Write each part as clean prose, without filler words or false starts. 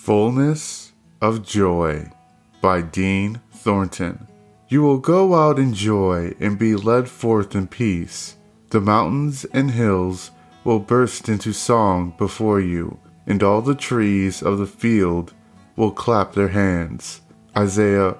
Fullness of Joy by Dean Thornton. You will go out in joy and be led forth in peace. The mountains and hills will burst into song before you, and all the trees of the field will clap their hands. Isaiah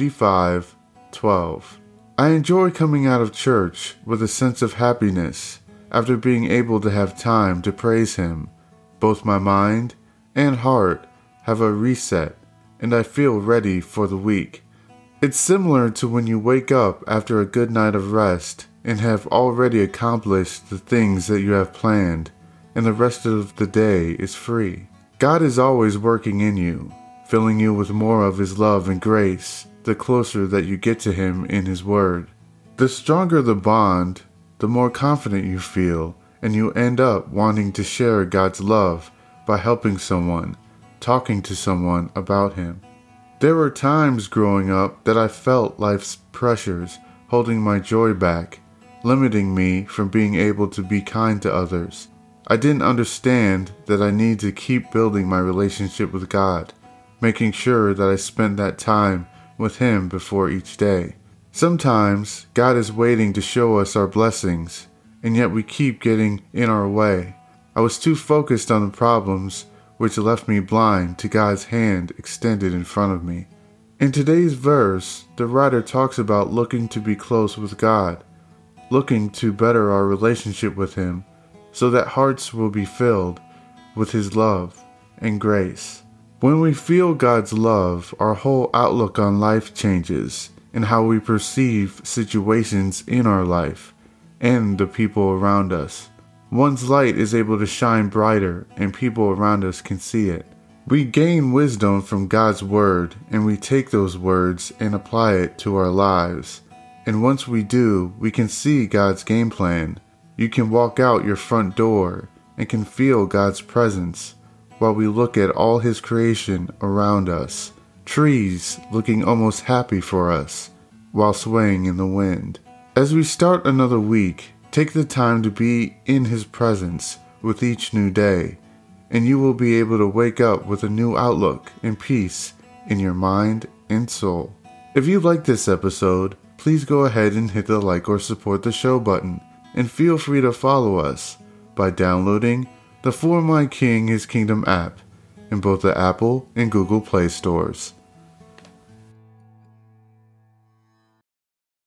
55:12. I enjoy coming out of church with a sense of happiness after being able to have time to praise Him. Both my mind and heart have a reset, and I feel ready for the week. It's similar to when you wake up after a good night of rest and have already accomplished the things that you have planned, and the rest of the day is free. God is always working in you, filling you with more of His love and grace the closer that you get to Him in His Word. The stronger the bond, the more confident you feel, and you end up wanting to share God's love by helping someone, talking to someone about Him. There were times growing up that I felt life's pressures holding my joy back, limiting me from being able to be kind to others. I didn't understand that I need to keep building my relationship with God, making sure that I spent that time with Him before each day. Sometimes God is waiting to show us our blessings, and yet we keep getting in our way. I was too focused on the problems, which left me blind to God's hand extended in front of me. In today's verse, the writer talks about looking to be close with God, looking to better our relationship with Him, so that hearts will be filled with His love and grace. When we feel God's love, our whole outlook on life changes, and how we perceive situations in our life and the people around us. One's light is able to shine brighter, and people around us can see it. We gain wisdom from God's Word, and we take those words and apply it to our lives. And once we do, we can see God's game plan. You can walk out your front door and can feel God's presence while we look at all His creation around us. Trees looking almost happy for us while swaying in the wind. As we start another week, take the time to be in His presence with each new day, and you will be able to wake up with a new outlook and peace in your mind and soul. If you like this episode, please go ahead and hit the like or support the show button, and feel free to follow us by downloading the For My King His Kingdom app in both the Apple and Google Play stores.